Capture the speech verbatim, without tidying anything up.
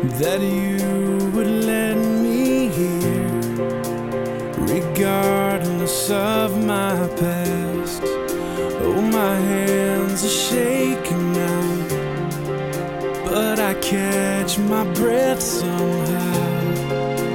that you would let me hear, regardless of my past. Oh, my hands are shaking now, but I catch my breath somehow.